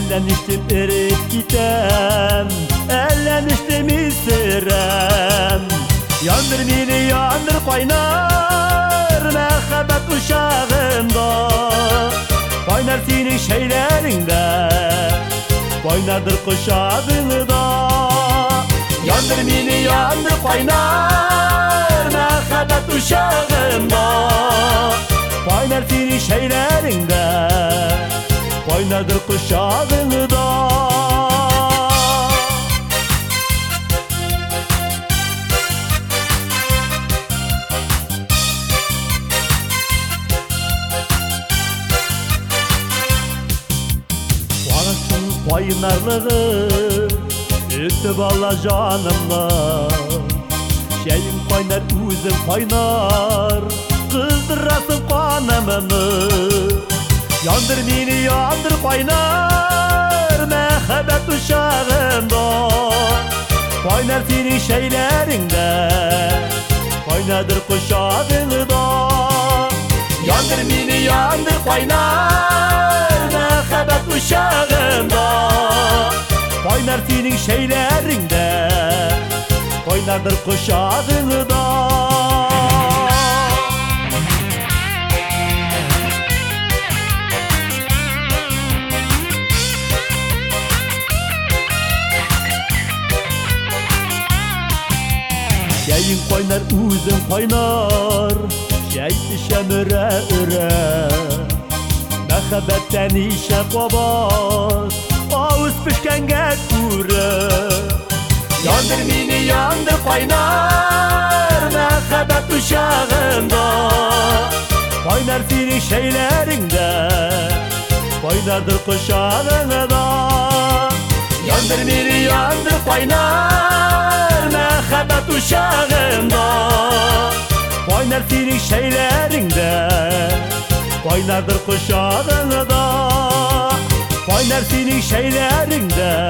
Elleniştim erip gitem, elleniştim isirem. Yandır beni yandır kaynar mehabbet uşağımda. Kaynar senin şeylerinde, kaynardır kuşağında. Yandır beni yandır kaynar mehabbet uşağımda. Kaynar senin şeylerinde, kaynardır kuşağında. Kaynarlığı üstü balla canımla. Şeyim kaynar üzüm kaynar, kızdırasın kanımını. Yandır beni yandır kaynar mehabbet uşağımda. Kaynar senin şeylerinde, kaynardır kuşağında. Yandır beni yandır kaynar mehabbet uşağımda. Kaynar senin şeylerinde, kaynardır kuşağında. Şeyin kaynar üzüm kaynar, şey şemire üre. Mehabbetten işe kabat, ağız pişkenge kure. Yandır beni yandır kaynar mehabbet uşağımda. Kaynar senin şeylerinde, kaynardır kuşağında. Yandır beni yandır kaynar mehabbet uşağımda. Kaynar senin şeylerinde, kaynardır kuşağında. Kaynar senin şeylerinde,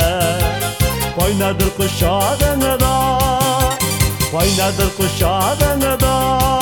kaynardır kuşağında. Kaynardır kuşağında.